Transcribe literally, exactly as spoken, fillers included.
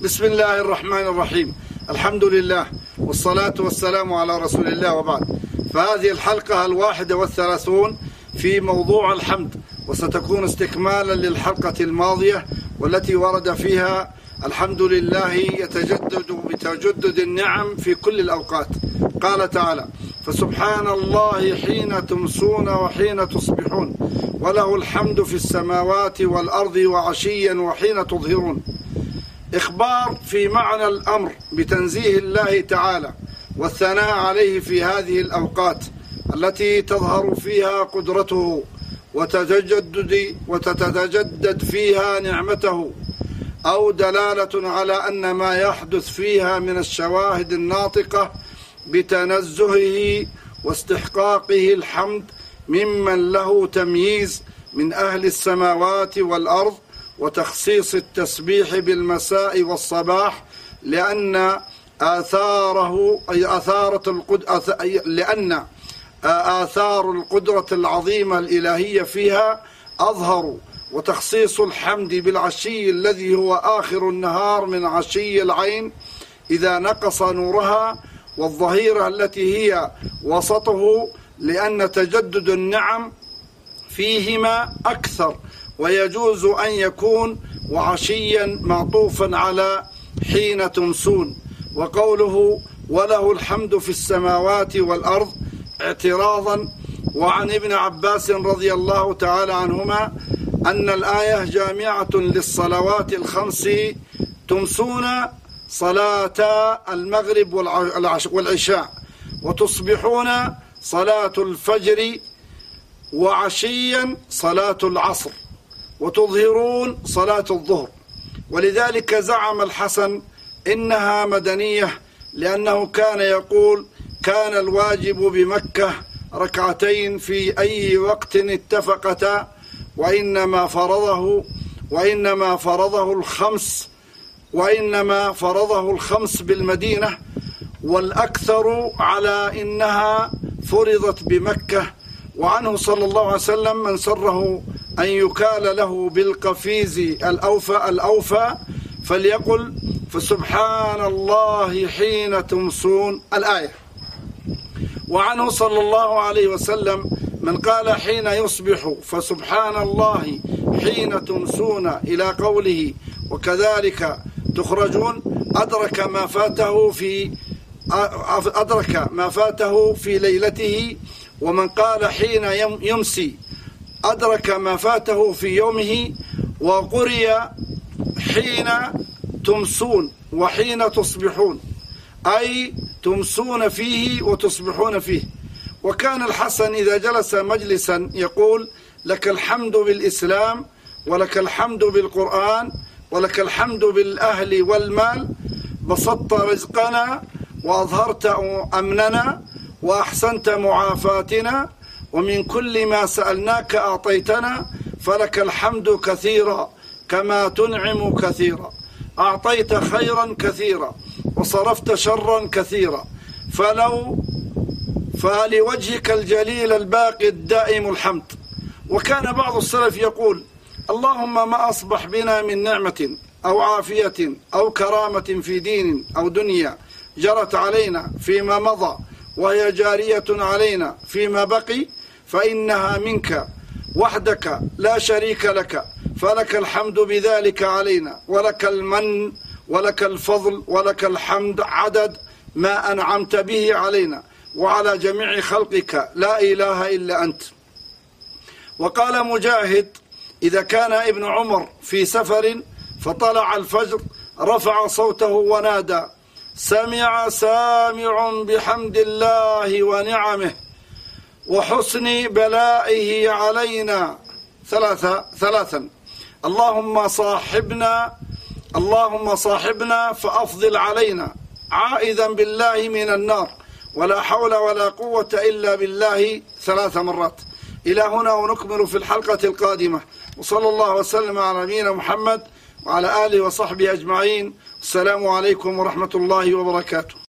بسم الله الرحمن الرحيم. الحمد لله والصلاة والسلام على رسول الله، وبعد. فهذه الحلقة الواحدة والثلاثون في موضوع الحمد، وستكون استكمالا للحلقة الماضية والتي ورد فيها الحمد لله يتجدد بتجدد النعم في كل الأوقات. قال تعالى: فسبحان الله حين تمسون وحين تصبحون وله الحمد في السماوات والأرض وعشيا وحين تظهرون. إخبار في معنى الأمر بتنزيه الله تعالى والثناء عليه في هذه الأوقات التي تظهر فيها قدرته وتتجدد وتتجدد فيها نعمته، أو دلالة على أن ما يحدث فيها من الشواهد الناطقة بتنزهه واستحقاقه الحمد ممن له تمييز من أهل السماوات والأرض، وتخصيص التسبيح بالمساء والصباح، لأن آثاره أي آثارة القد... لأن آثار القدرة العظيمة الإلهية فيها أظهر، وتخصيص الحمد بالعشي الذي هو آخر النهار من عشي العين إذا نقص نورها، والظهيرة التي هي وسطه، لأن تجدد النعم فيهما أكثر، ويجوز أن يكون وعشيا معطوفا على حين تمسون. وقوله وله الحمد في السماوات والأرض اعتراضا. وعن ابن عباس رضي الله تعالى عنهما أن الآية جامعة للصلوات الخمس، تمسون صلاة المغرب والعشاء، وتصبحون صلاة الفجر، وعشيا صلاة العصر، وتظهرون صلاة الظهر. ولذلك زعم الحسن إنها مدنية، لأنه كان يقول: كان الواجب بمكة ركعتين في أي وقت اتفقتا، وإنما فرضه وإنما فرضه الخمس وإنما فرضه الخمس بالمدينة، والأكثر على إنها فرضت بمكة. وعنه صلى الله عليه وسلم من سره أن يكال له بالقفيز الأوفى الأوفى فليقل فسبحان الله حين تمسون الآية. وعنه صلى الله عليه وسلم من قال حين يصبح فسبحان الله حين تمسون إلى قوله وكذلك تخرجون، أدرك ما فاته في أدرك ما فاته في ليلته. ومن قال حين يمسي أدرك ما فاته في يومه. وقرئ حين تمسون وحين تصبحون، أي تمسون فيه وتصبحون فيه. وكان الحسن إذا جلس مجلسا يقول: لك الحمد بالإسلام، ولك الحمد بالقرآن، ولك الحمد بالأهل والمال، بسطت رزقنا وأظهرت أمننا وأحسنت معافاتنا، ومن كل ما سألناك أعطيتنا، فلك الحمد كثيرا كما تنعم كثيرا، أعطيت خيرا كثيرا وصرفت شرا كثيرا، فلو فلوجهك الجليل الباقي الدائم الحمد. وكان بعض السلف يقول: اللهم ما أصبح بنا من نعمة أو عافية أو كرامة في دين أو دنيا جرت علينا فيما مضى وهي جارية علينا فيما بقي، فإنها منك وحدك لا شريك لك، فلك الحمد بذلك علينا، ولك المن ولك الفضل ولك الحمد عدد ما أنعمت به علينا وعلى جميع خلقك، لا إله إلا أنت. وقال مجاهد: إذا كان ابن عمر في سفر فطلع الفجر رفع صوته ونادى: سمع سامع بحمد الله ونعمه وحسن بلائه علينا ثلاثة ثلاثا اللهم صاحبنا اللهم صاحبنا فأفضل علينا، عائذا بالله من النار، ولا حول ولا قوة إلا بالله ثلاث مرات. إلى هنا ونكمل في الحلقة القادمة. وصلى الله وسلم على نبينا محمد وعلى آله وصحبه أجمعين. السلام عليكم ورحمة الله وبركاته.